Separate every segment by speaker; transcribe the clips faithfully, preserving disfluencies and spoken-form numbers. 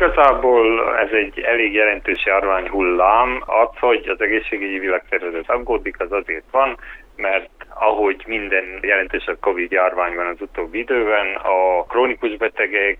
Speaker 1: Igazából ez egy elég jelentős járványhullám. Az, hogy az egészségügyi világszervezet aggódik, az azért van, mert ahogy minden jelentősebb Covid járvány van az utóbbi időben, a krónikus betegek,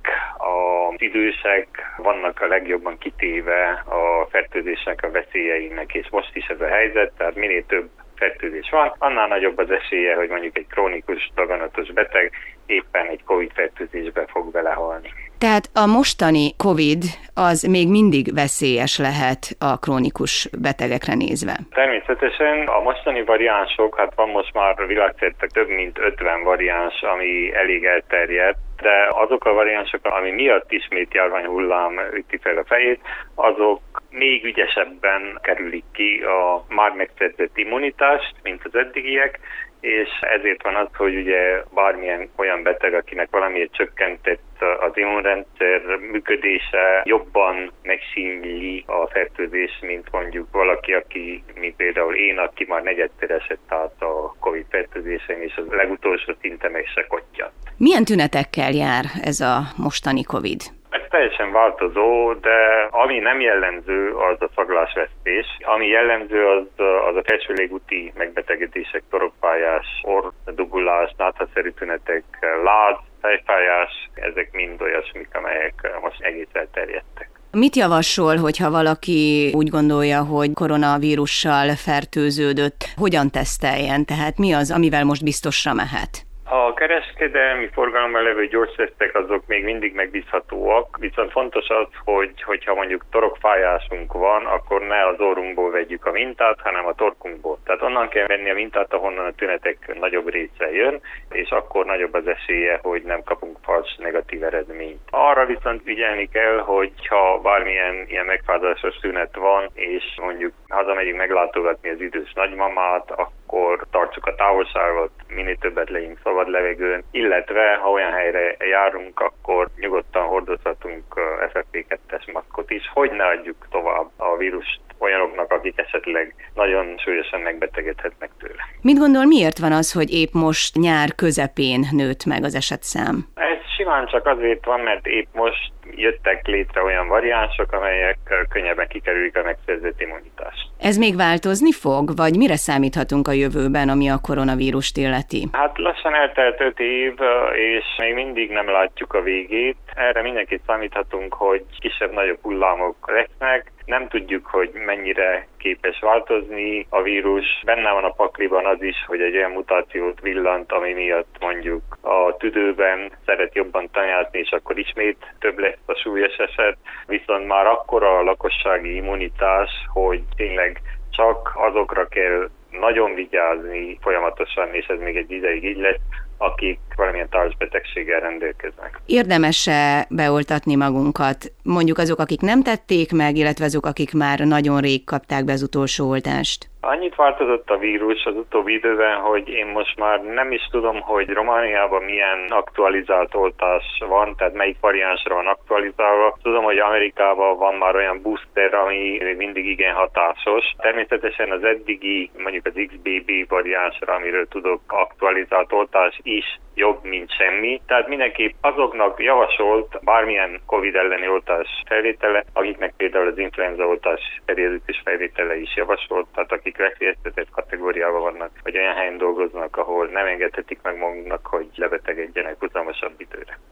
Speaker 1: az idősek vannak a legjobban kitéve a fertőzésnek a veszélyeinek, és most is ez a helyzet, tehát minél több fertőzés van, annál nagyobb az esélye, hogy mondjuk egy krónikus, daganatos beteg éppen egy Covid-fertőzésbe fog belehalni.
Speaker 2: Tehát a mostani Covid az még mindig veszélyes lehet a krónikus betegekre nézve?
Speaker 1: Természetesen a mostani variánsok, hát van most már világszerte több mint ötven variáns, ami elég elterjedt, de azok a variánsok, ami miatt ismét járványhullám üti fel a fejét, azok még ügyesebben kerülik ki a már megszerzett immunitást, mint az eddigiek, és ezért van az, hogy ugye bármilyen olyan beteg, akinek valamiért csökkentett az immunrendszer működése, jobban megsínli a fertőzést, mint mondjuk valaki, aki, mint például én, aki már negyedszer esett át a Covid fertőzésen, és az legutolsó szinte meg se kottyant.
Speaker 2: Milyen tünetekkel jár ez a mostani Covid?
Speaker 1: Ez teljesen változó, de ami nem jellemző, az a szaglásvesztés. Ami jellemző, az, az a felső légúti megbetegedések, torokfájás, orrdugulás, náthaszerű tünetek, láz, fejfájás, ezek mind olyasmik, amelyek most egész elterjedtek.
Speaker 2: Mit javasol, hogyha valaki úgy gondolja, hogy koronavírussal fertőződött, hogyan teszteljen? Tehát mi az, amivel most biztosra mehet?
Speaker 1: A kereskedelmi forgalomban levő gyógyszerek azok még mindig megbízhatóak, viszont fontos az, hogy hogyha mondjuk torokfájásunk van, akkor ne az orrunkból vegyük a mintát, hanem a torkunkból. Tehát onnan kell venni a mintát, ahonnan a tünetek nagyobb része jön, és akkor nagyobb az esélye, hogy nem kapunk fals negatív eredményt. Arra viszont figyelni kell, hogy ha bármilyen ilyen megfázásos tünet van, és mondjuk hazamegyünk meglátogatni az idős nagymamát, akkor tartsuk a távolságot, minél többet legyünk szabad levegőn, illetve ha olyan helyre járunk, akkor nyugodtan hordozhatunk ef ef pé kettes maszkot is, hogy ne adjuk tovább a vírust olyanoknak, akik esetleg nagyon súlyosan megbetegedhetnek tőle.
Speaker 2: Mit gondol, miért van az, hogy épp most nyár közepén nőtt meg az esetszám?
Speaker 1: Ez simán csak azért van, mert épp most jöttek létre olyan variánsok, amelyek könnyebben kikerülik a megszerzett immunitást.
Speaker 2: Ez még változni fog, vagy mire számíthatunk a jövőben, ami a koronavírust illeti?
Speaker 1: Hát lassan eltelt öt év, és még mindig nem látjuk a végét. Erre mindenképp számíthatunk, hogy kisebb-nagyobb hullámok lesznek. Nem tudjuk, hogy mennyire képes változni a vírus. Benne van a pakliban az is, hogy egy olyan mutációt villant, ami miatt mondjuk a tüdőben szeret jobban tanyázni, és akkor ismét több lesz a súlyos eset. Viszont már akkora a lakossági immunitás, hogy tényleg csak azokra kell nagyon vigyázni folyamatosan, és ez még egy ideig így lesz, akik valamilyen társbetegséggel rendelkeznek.
Speaker 2: Érdemes-e beoltatni magunkat? Mondjuk azok, akik nem tették meg, illetve azok, akik már nagyon rég kapták be az utolsó oltást?
Speaker 1: Annyit változott a vírus az utóbbi időben, hogy én most már nem is tudom, hogy Romániában milyen aktualizált oltás van, tehát melyik variánsra van aktualizálva. Tudom, hogy Amerikában van már olyan booster, ami még mindig igen hatásos. Természetesen az eddigi, mondjuk az iksz bé bé variánsra, amiről tudok, aktualizált oltás is jobb, mint semmi. Tehát mindenképp azoknak javasolt bármilyen Covid elleni oltás felvétele, akiknek például az influenza oltás periódikus felvétele is javasolt, tehát akik veszélyeztetett kategóriában vannak, vagy olyan helyen dolgoznak, ahol nem engedhetik meg magunknak, hogy lebetegedjenek húzamosabb időre.